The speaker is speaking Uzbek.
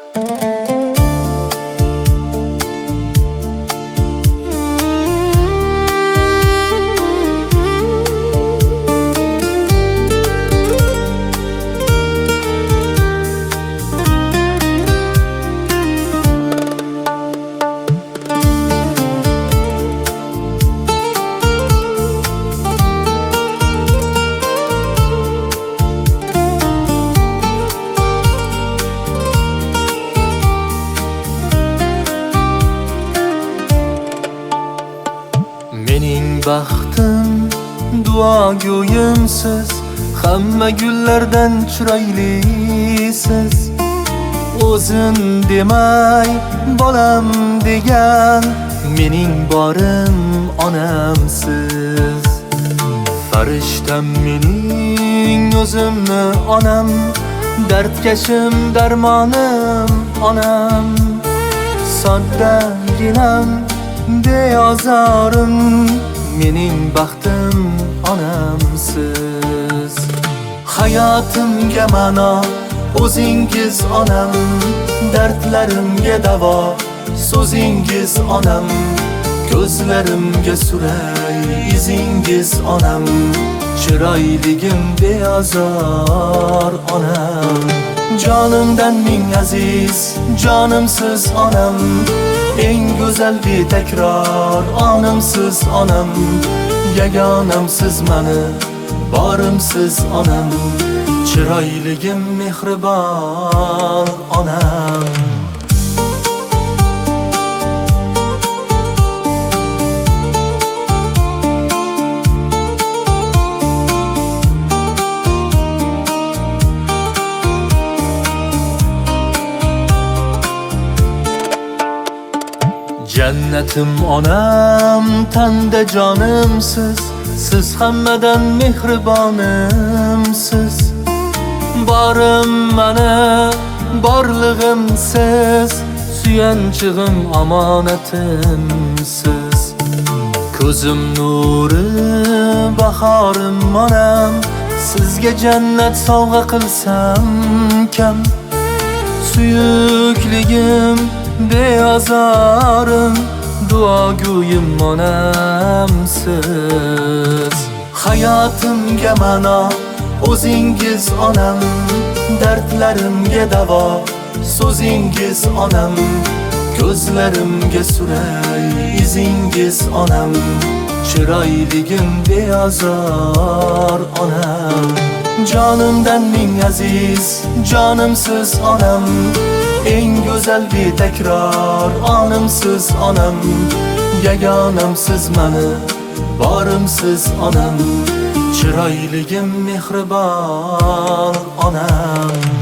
Mening baxtim duogo'yimsiz, hamma gullardan chiroylisiz. O'zin demay bolam degan, mening borim onamsiz. Farishtam mening o'zimni onam, dardkashim darmonim onam. Soddaginam beozorim, mening baxtim onamsiz. Hayotimga ma'no o'zingiz onam, dardlarimga davo so'zingiz onam. Ko'zlarimga suray izingiz onam, chiroyligim beozor onam. Jonimdan ming aziz jonimsiz onam, eng go'zal betakror onamsiz onam. Yagonamsiz mani borimsiz onam, chiroyligim mehribon onam. Jannatim onam, tanda jonimsiz, siz hammadan mehribonimsiz. Borim mani, borlig'im siz, suyanchig'im omonatimsiz. Ko'zim nuri bahorim onam, sizga jannat sovg'a qilsam kam. Suyukligim beozorim, duogo'yim onamsiz. Hayotimga ma'no o'zingiz onam, dardlarimga davo so'zingiz onam. Ko'zlarimga suray izingiz onam, chiroyligim beozor onam. Jonimdan ming aziz jonimsiz onam, eng go'zal betakror onamsiz onam. Yagonamsiz mani borimsiz onam, chiroyligim mehribon onam.